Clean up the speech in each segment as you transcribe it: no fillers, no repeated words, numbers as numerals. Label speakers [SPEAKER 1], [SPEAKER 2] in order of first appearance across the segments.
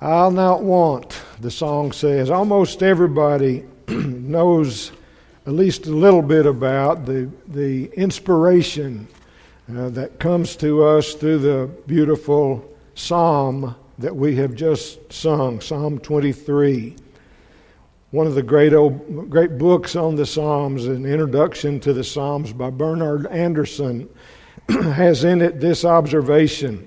[SPEAKER 1] I'll not want, the song says. Almost everybody knows at least a little bit about the inspiration that comes to us through the beautiful psalm that we have just sung, Psalm 23. One of the great books on the Psalms, an introduction to the Psalms by Bernard Anderson, has in it this observation.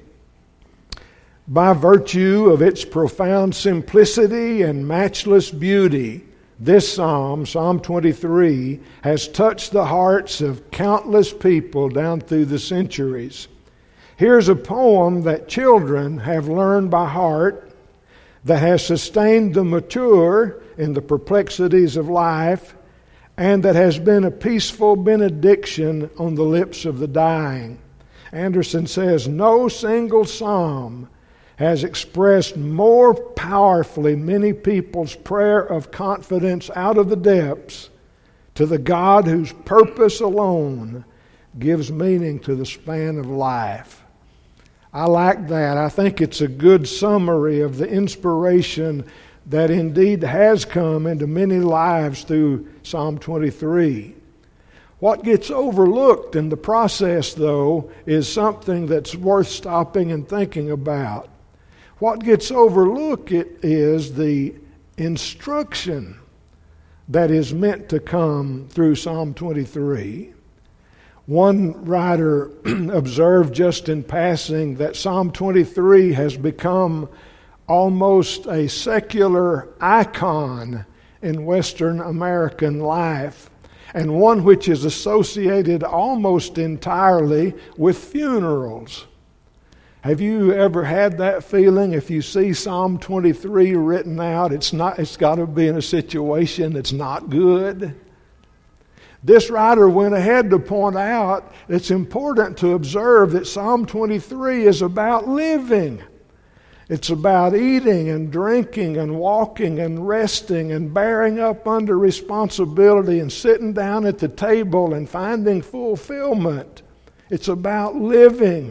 [SPEAKER 1] By virtue of its profound simplicity and matchless beauty, this psalm, Psalm 23, has touched the hearts of countless people down through the centuries. Here's a poem that children have learned by heart, that has sustained the mature in the perplexities of life, and that has been a peaceful benediction on the lips of the dying. Anderson says, no single psalm has expressed more powerfully many people's prayer of confidence out of the depths to the God whose purpose alone gives meaning to the span of life. I like that. I think it's a good summary of the inspiration that indeed has come into many lives through Psalm 23. What gets overlooked in the process, though, is something that's worth stopping and thinking about. What gets overlooked is the instruction that is meant to come through Psalm 23. One writer observed just in passing that Psalm 23 has become almost a secular icon in Western American life, and one which is associated almost entirely with funerals. Have you ever had that feeling? If you see Psalm 23 written out, it's got to be in a situation that's not good. This writer went ahead to point out it's important to observe that Psalm 23 is about living. It's about eating and drinking and walking and resting and bearing up under responsibility and sitting down at the table and finding fulfillment. It's about living.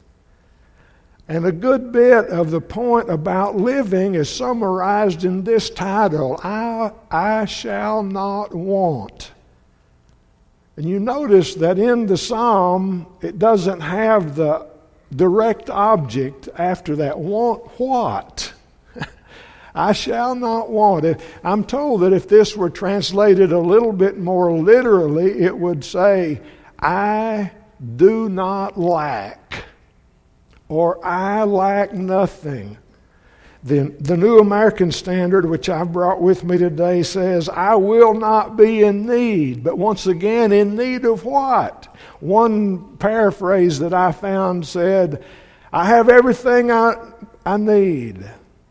[SPEAKER 1] And a good bit of the point about living is summarized in this title, I shall not want. And you notice that in the psalm, it doesn't have the direct object after that. Want what? I shall not want. I'm told that if this were translated a little bit more literally, it would say, I do not lack, or I lack nothing. The New American Standard, which I brought with me today, says, I will not be in need. But once again, in need of what? One paraphrase that I found said, I have everything I need.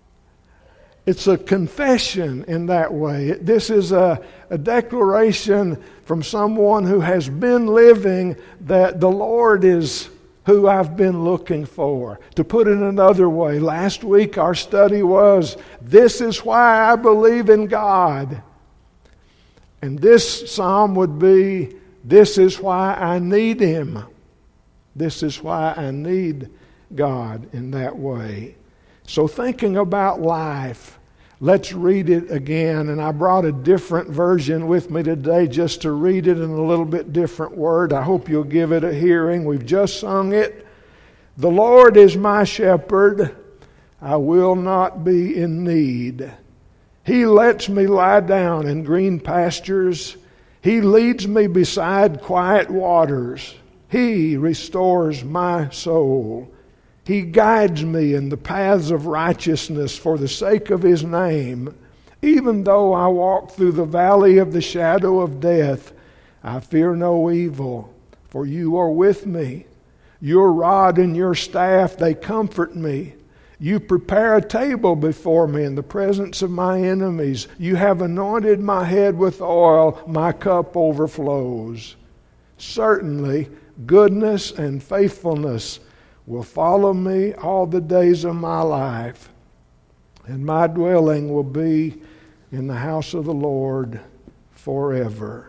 [SPEAKER 1] It's a confession in that way. This is a declaration from someone who has been living that the Lord is who I've been looking for. To put it another way, last week our study was, this is why I believe in God. And this psalm would be, this is why I need Him. This is why I need God in that way. So thinking about life, let's read it again. And I brought a different version with me today just to read it in a little bit different word. I hope you'll give it a hearing. We've just sung it. The Lord is my shepherd. I will not be in need. He lets me lie down in green pastures. He leads me beside quiet waters. He restores my soul. He guides me in the paths of righteousness for the sake of His name. Even though I walk through the valley of the shadow of death, I fear no evil, for You are with me. Your rod and Your staff, they comfort me. You prepare a table before me in the presence of my enemies. You have anointed my head with oil. My cup overflows. Certainly, goodness and faithfulness will follow me all the days of my life, and my dwelling will be in the house of the Lord forever.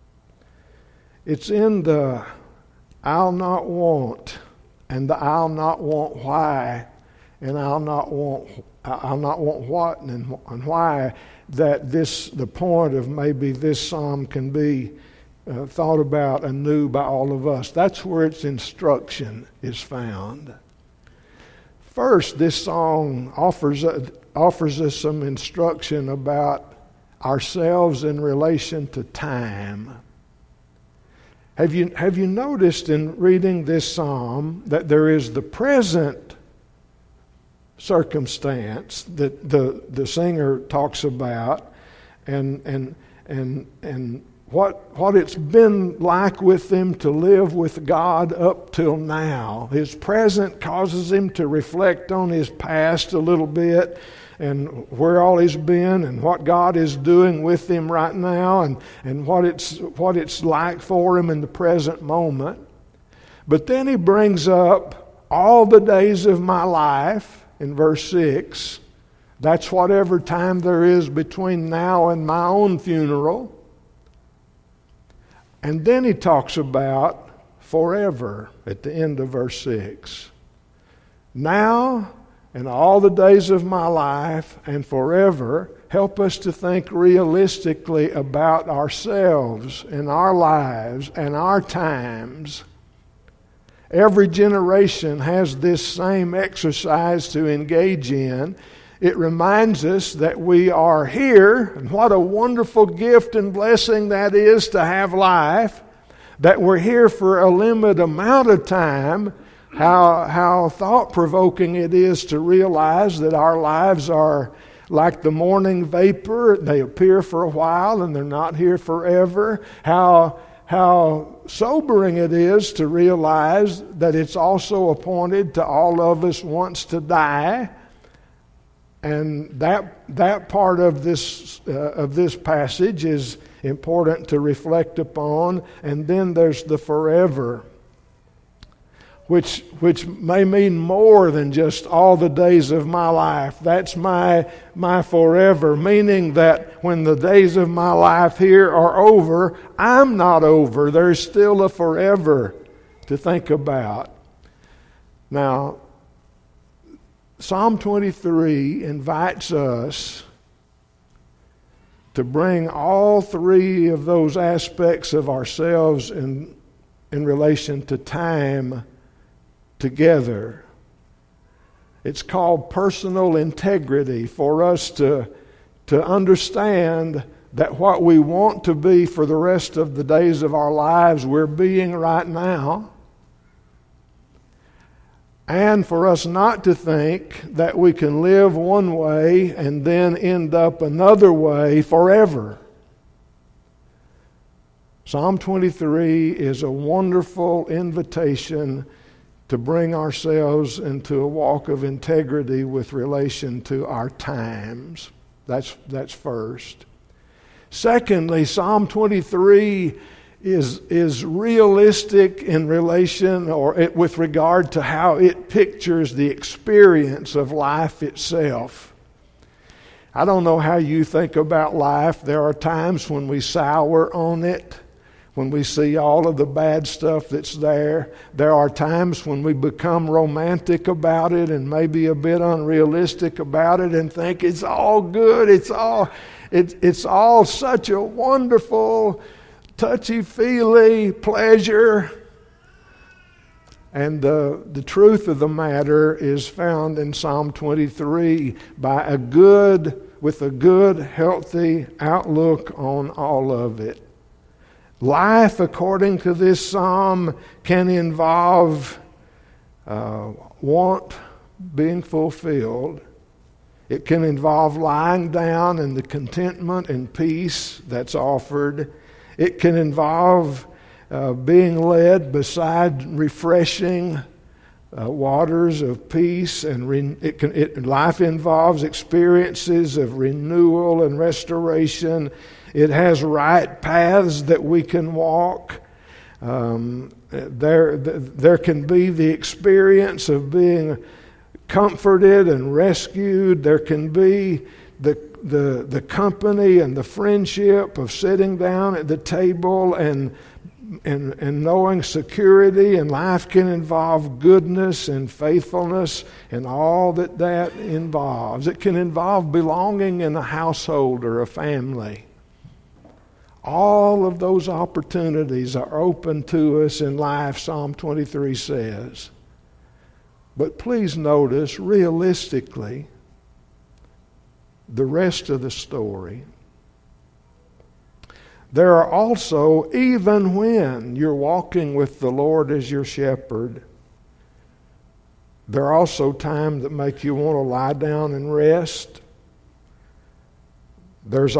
[SPEAKER 1] It's in the I'll not want and the I'll not want why and I'll not want what and why, that the point of maybe this psalm can be thought about anew by all of us. That's where its instruction is found. First, this song offers us some instruction about ourselves in relation to time. Have you noticed in reading this psalm that there is the present circumstance that the singer talks about, and what it's been like with him to live with God up till now. His present causes him to reflect on his past a little bit, and where all he's been, and what God is doing with him right now, and what it's like for him in the present moment. But then he brings up all the days of my life in verse 6. That's whatever time there is between now and my own funeral. And then he talks about forever at the end of verse 6. Now and all the days of my life and forever help us to think realistically about ourselves and our lives and our times. Every generation has this same exercise to engage in. It reminds us that we are here, and what a wonderful gift and blessing that is to have life, that we're here for a limited amount of time. How thought-provoking it is to realize that our lives are like the morning vapor. They appear for a while and they're not here forever. How sobering it is to realize that it's also appointed to all of us once to die. And that part of this passage is important to reflect upon. And then there's the forever, which may mean more than just all the days of my life. That's my forever, meaning that when the days of my life here are over, I'm not over. There's still a forever to think about. Now, Psalm 23 invites us to bring all three of those aspects of ourselves in relation to time together. It's called personal integrity, for us to understand that what we want to be for the rest of the days of our lives, we're being right now. And for us not to think that we can live one way and then end up another way forever. Psalm 23 is a wonderful invitation to bring ourselves into a walk of integrity with relation to our times. That's first. Secondly, Psalm 23 is realistic in relation or with regard to how it pictures the experience of life itself. I don't know how you think about life. There are times when we sour on it, when we see all of the bad stuff that's there. There are times when we become romantic about it and maybe a bit unrealistic about it and think it's all good. It's all such a wonderful, touchy-feely pleasure. And the truth of the matter is found in Psalm 23 with a good, healthy outlook on all of it. Life, according to this psalm, can involve want being fulfilled. It can involve lying down in the contentment and peace that's offered. It can involve being led beside refreshing waters of peace, and life involves experiences of renewal and restoration. It has right paths that we can walk. There can be the experience of being comforted and rescued. There can be the company and the friendship of sitting down at the table and and knowing security, and life can involve goodness and faithfulness and all that involves. It can involve belonging in a household or a family. All of those opportunities are open to us in life, Psalm 23 says. But please notice, realistically, the rest of the story. There are also, even when you're walking with the Lord as your shepherd, there are also times that make you want to lie down and rest. There are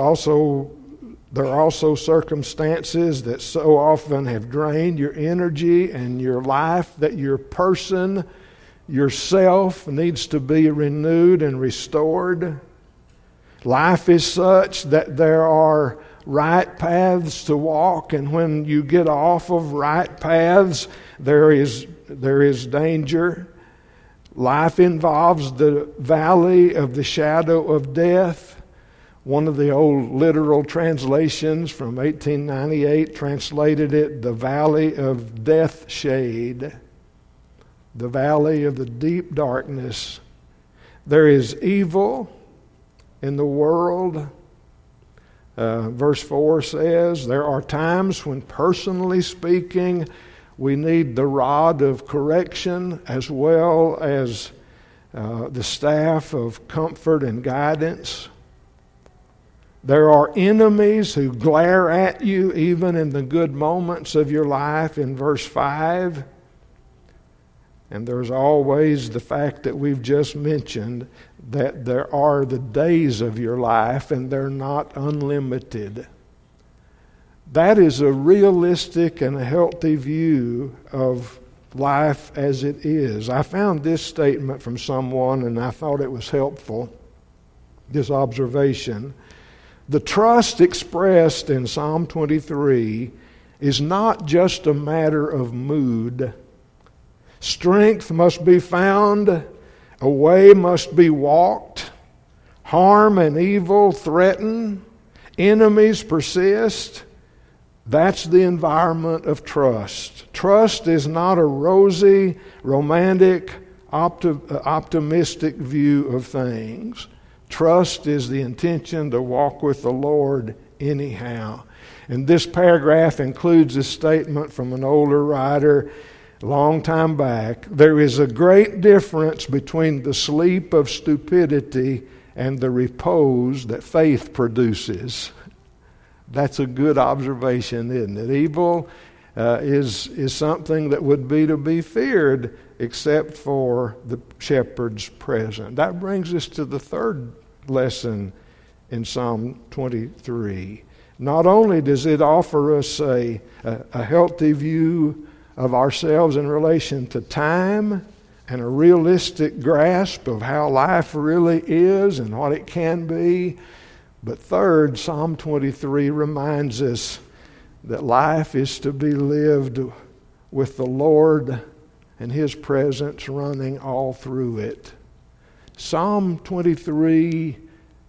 [SPEAKER 1] also circumstances that so often have drained your energy and your life that your person, yourself, needs to be renewed and restored. Life is such that there are right paths to walk, and when you get off of right paths, there is danger. Life involves the valley of the shadow of death. One of the old literal translations from 1898 translated it, the valley of death shade, the valley of the deep darkness. There is evil in the world. Verse 4 says, there are times when, personally speaking, we need the rod of correction as well as the staff of comfort and guidance. There are enemies who glare at you even in the good moments of your life in verse 5. And there's always the fact that we've just mentioned that there are the days of your life and they're not unlimited. That is a realistic and a healthy view of life as it is. I found this statement from someone and I thought it was helpful, this observation. The trust expressed in Psalm 23 is not just a matter of mood. Strength must be found, a way must be walked, harm and evil threaten, enemies persist. That's the environment of trust. Trust is not a rosy, romantic, optimistic view of things. Trust is the intention to walk with the Lord anyhow. And this paragraph includes a statement from an older writer a long time back. There is a great difference between the sleep of stupidity and the repose that faith produces. That's a good observation, isn't it? Evil is something that would be to be feared except for the shepherd's presence. That brings us to the third lesson in Psalm 23. Not only does it offer us a healthy view of ourselves in relation to time and a realistic grasp of how life really is and what it can be, but third, Psalm 23 reminds us that life is to be lived with the Lord and His presence running all through it. Psalm 23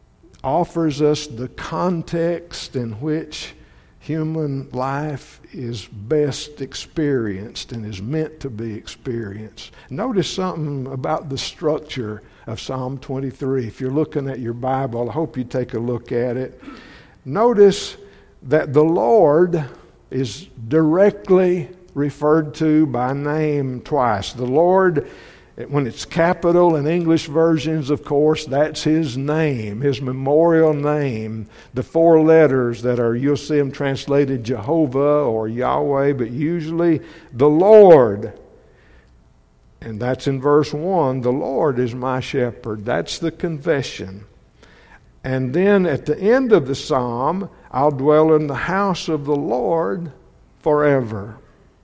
[SPEAKER 1] offers us the context in which human life is best experienced and is meant to be experienced. Notice something about the structure of Psalm 23. If you're looking at your Bible, I hope you take a look at it. Notice that the Lord is directly referred to by name twice. The Lord, when it's capital in English versions, of course, that's His name, His memorial name. The four letters that are, you'll see them translated Jehovah or Yahweh, but usually the Lord. And that's in verse 1, the Lord is my shepherd. That's the confession. And then at the end of the psalm, I'll dwell in the house of the Lord forever.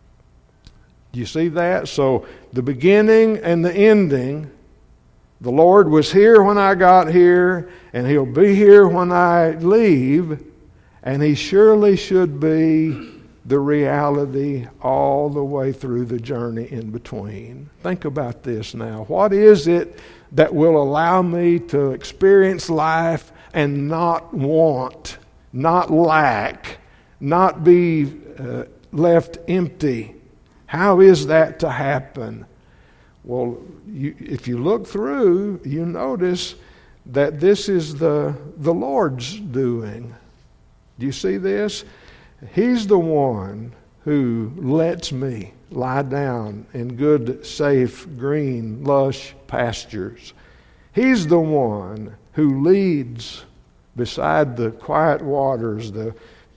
[SPEAKER 1] Do you see that? So the beginning and the ending, the Lord was here when I got here, and He'll be here when I leave, and He surely should be the reality all the way through the journey in between. Think about this now. What is it that will allow me to experience life and not want, not lack, not be left empty. How is that to happen? Well, if you look through, you notice that this is the Lord's doing. Do you see this? He's the one who lets me lie down in good, safe, green, lush pastures. He's the one who leads beside the quiet waters, the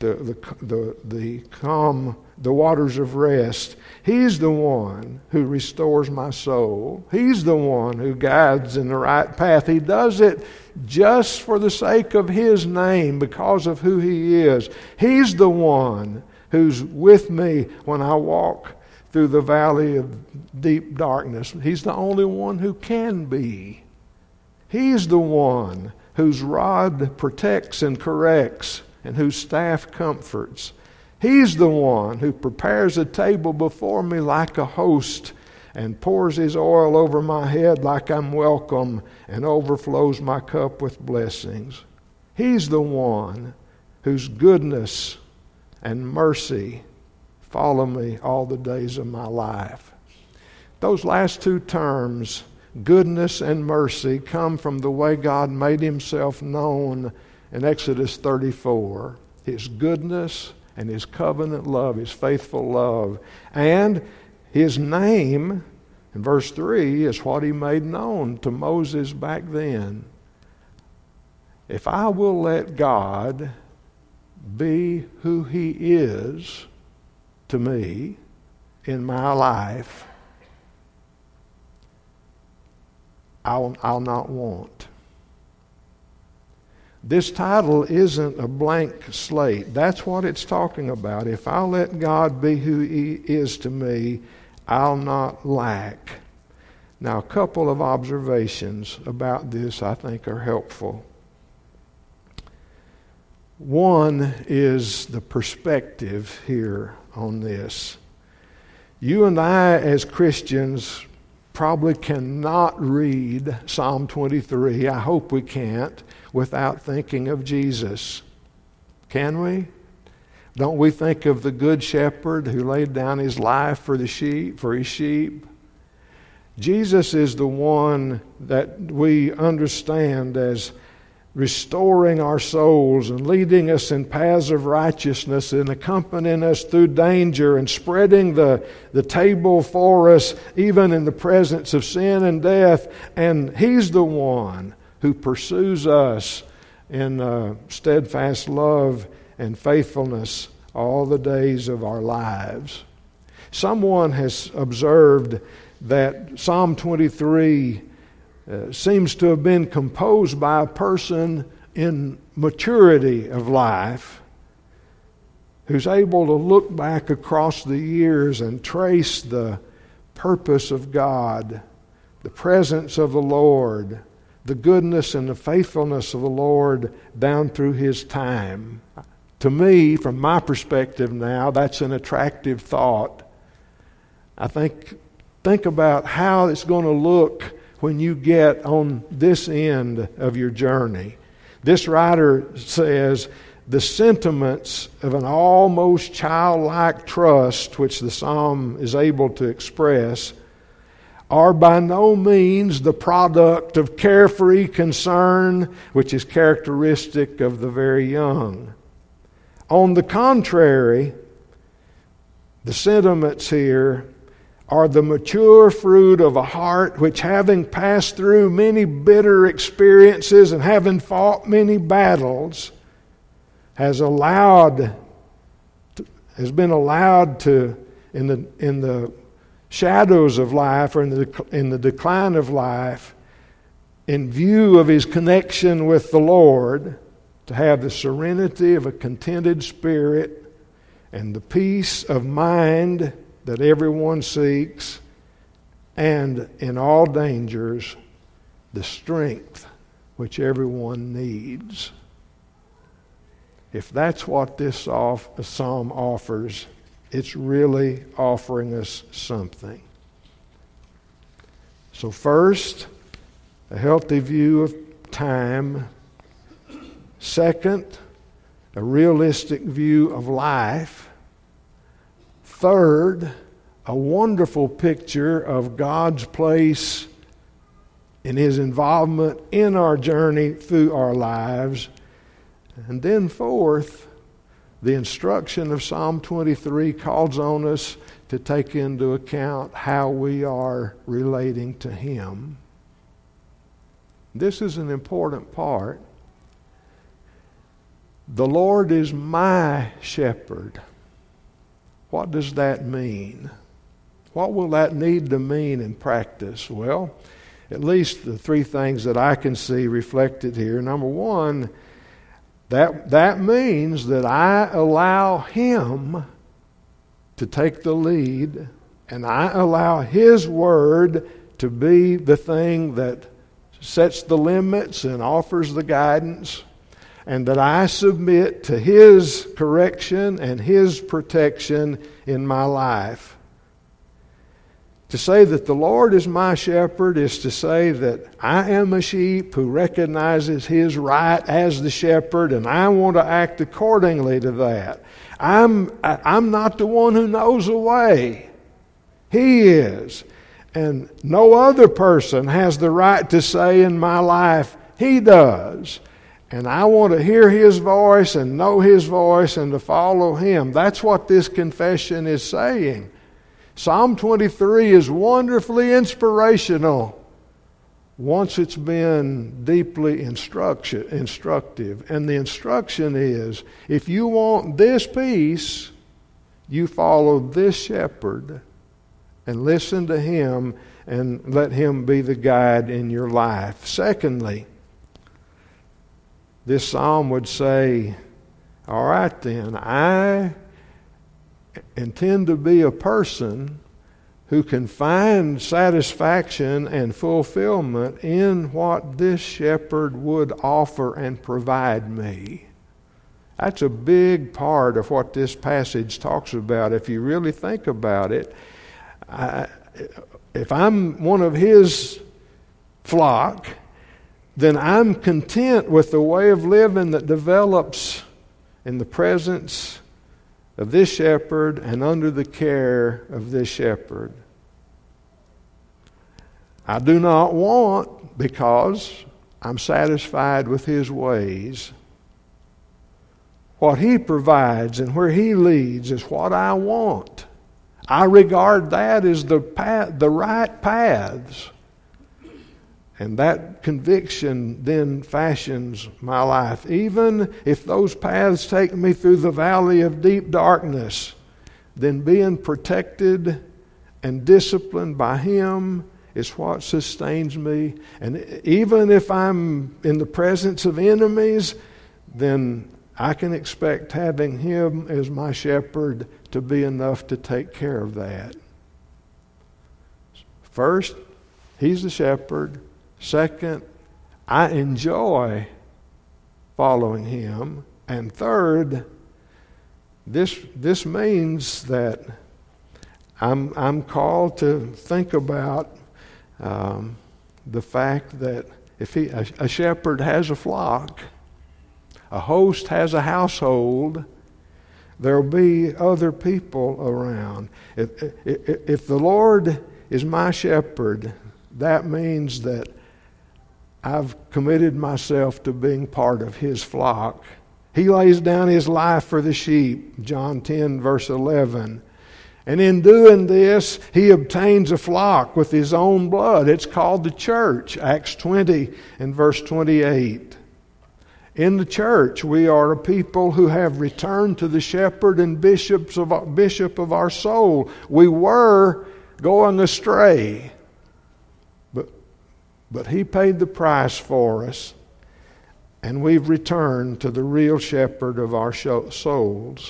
[SPEAKER 1] calm, the waters of rest. He's the one who restores my soul. He's the one who guides in the right path. He does it just for the sake of His name, because of who He is. He's the one who's with me when I walk through the valley of deep darkness. He's the only one who can be. He's the one whose rod protects and corrects, and whose staff comforts. He's the one who prepares a table before me like a host, and pours His oil over my head like I'm welcome, and overflows my cup with blessings. He's the one whose goodness and mercy follow me all the days of my life. Those last two terms, goodness and mercy, come from the way God made Himself known in Exodus 34. His goodness and His covenant love, His faithful love. And His name, in verse 3, is what He made known to Moses back then. If I will let God be who He is to me in my life, I'll not want. This title isn't a blank slate. That's what it's talking about. If I'll let God be who He is to me, I'll not lack. Now, a couple of observations about this I think are helpful. One is the perspective here on this. You and I, as Christians, probably cannot read Psalm 23. I hope we can't, without thinking of Jesus. Can we? Don't we think of the Good Shepherd who laid down His life for the sheep, for His sheep? Jesus is the one that we understand as restoring our souls and leading us in paths of righteousness and accompanying us through danger and spreading the table for us even in the presence of sin and death. And He's the one who pursues us in steadfast love and faithfulness all the days of our lives. Someone has observed that Psalm 23 seems to have been composed by a person in maturity of life who's able to look back across the years and trace the purpose of God, the presence of the Lord, the goodness and the faithfulness of the Lord down through His time. To me, from my perspective now, that's an attractive thought. I think about how it's going to look when you get on this end of your journey. This writer says, the sentiments of an almost childlike trust, which the psalm is able to express, are by no means the product of carefree concern, which is characteristic of the very young. On the contrary, the sentiments here are the mature fruit of a heart which, having passed through many bitter experiences and having fought many battles, has been allowed to, in the shadows of life or in the decline of life, in view of his connection with the Lord, to have the serenity of a contented spirit and the peace of mind that everyone seeks, and in all dangers, the strength which everyone needs. If that's what this psalm offers, it's really offering us something. So first, a healthy view of time. Second, a realistic view of life. Third, a wonderful picture of God's place in His involvement in our journey through our lives. And then fourth, the instruction of Psalm 23 calls on us to take into account how we are relating to Him. This is an important part. The Lord is my shepherd. What does that mean? What will that need to mean in practice? Well, at least the three things that I can see reflected here. Number one, that means that I allow Him to take the lead, and I allow His Word to be the thing that sets the limits and offers the guidance, and that I submit to His correction and His protection in my life. To say that the Lord is my shepherd is to say that I am a sheep who recognizes His right as the shepherd, and I want to act accordingly to that. I'm not the one who knows the way. He is. And no other person has the right to say in my life, He does. And I want to hear His voice and know His voice and to follow Him. That's what this confession is saying. Psalm 23 is wonderfully inspirational once it's been deeply instructive. And the instruction is, if you want this peace, you follow this shepherd and listen to him and let him be the guide in your life. Secondly, this psalm would say, all right then, I intend to be a person who can find satisfaction and fulfillment in what this shepherd would offer and provide me. That's a big part of what this passage talks about. If you really think about it, if I'm one of His flock, then I'm content with the way of living that develops in the presence of this shepherd and under the care of this shepherd. I do not want because I'm satisfied with His ways. What He provides and where He leads is what I want. I regard that as the right paths. And that conviction then fashions my life. Even if those paths take me through the valley of deep darkness, then being protected and disciplined by Him is what sustains me. And even if I'm in the presence of enemies, then I can expect having Him as my shepherd to be enough to take care of that. First, He's the shepherd. Second, I enjoy following Him. And third, this means that I'm called to think about the fact that if a shepherd has a flock, a host has a household, there'll be other people around. If the Lord is my shepherd, that means that I've committed myself to being part of His flock. He lays down His life for the sheep, John 10, verse 11. And in doing this, He obtains a flock with His own blood. It's called the church, Acts 20 and verse 28. In the church, we are a people who have returned to the shepherd and bishop of our soul. We were going astray, but He paid the price for us, and we've returned to the real shepherd of our souls.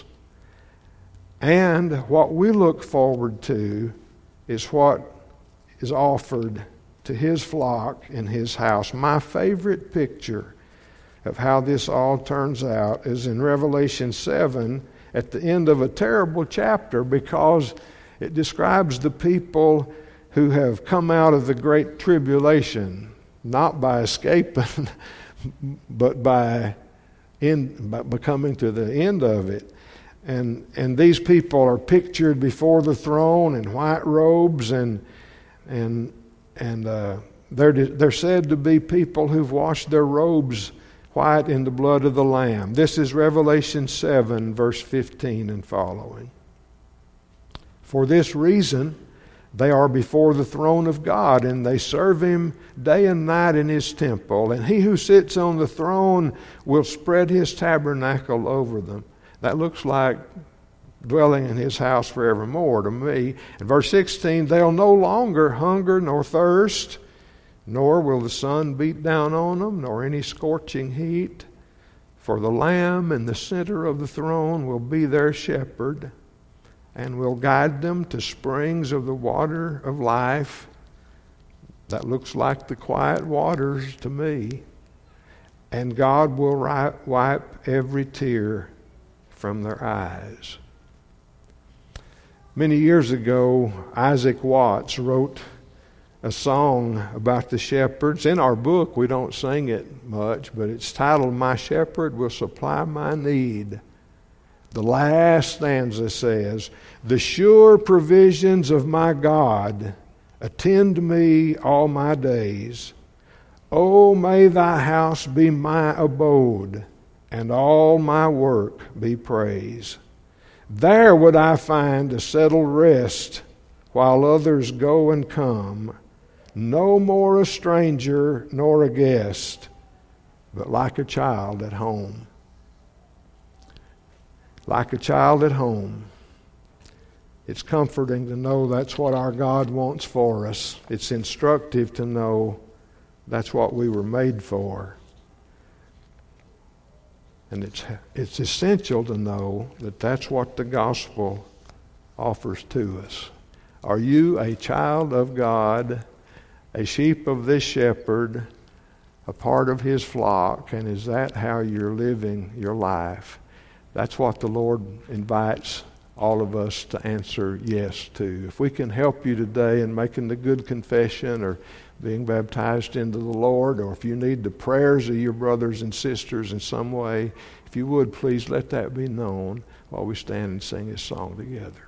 [SPEAKER 1] And what we look forward to is what is offered to His flock in His house. My favorite picture of how this all turns out is in Revelation 7 at the end of a terrible chapter, because it describes the people who have come out of the great tribulation, not by escaping, but by coming to the end of it. And these people are pictured before the throne in white robes, and they're said to be people who've washed their robes white in the blood of the Lamb. This is Revelation 7, verse 15 and following. For this reason, they are before the throne of God, and they serve Him day and night in His temple. And He who sits on the throne will spread His tabernacle over them. That looks like dwelling in His house forevermore to me. In verse 16, they'll no longer hunger nor thirst, nor will the sun beat down on them, nor any scorching heat. For the Lamb in the center of the throne will be their shepherd, and will guide them to springs of the water of life. That looks like the quiet waters to me. And God will wipe every tear from their eyes. Many years ago, Isaac Watts wrote a song about the shepherds. In our book, we don't sing it much, but it's titled, "My Shepherd Will Supply My Need." The last stanza says, "The sure provisions of my God attend me all my days. Oh, may thy house be my abode, and all my work be praise. There would I find a settled rest, while others go and come, no more a stranger nor a guest, but like a child at home." Like a child at home. It's comforting to know that's what our God wants for us. It's instructive to know that's what we were made for. And it's essential to know that that's what the gospel offers to us. Are you a child of God, a sheep of this shepherd, a part of His flock, and is that how you're living your life? That's what the Lord invites all of us to answer yes to. If we can help you today in making the good confession or being baptized into the Lord, or if you need the prayers of your brothers and sisters in some way, if you would, please let that be known while we stand and sing this song together.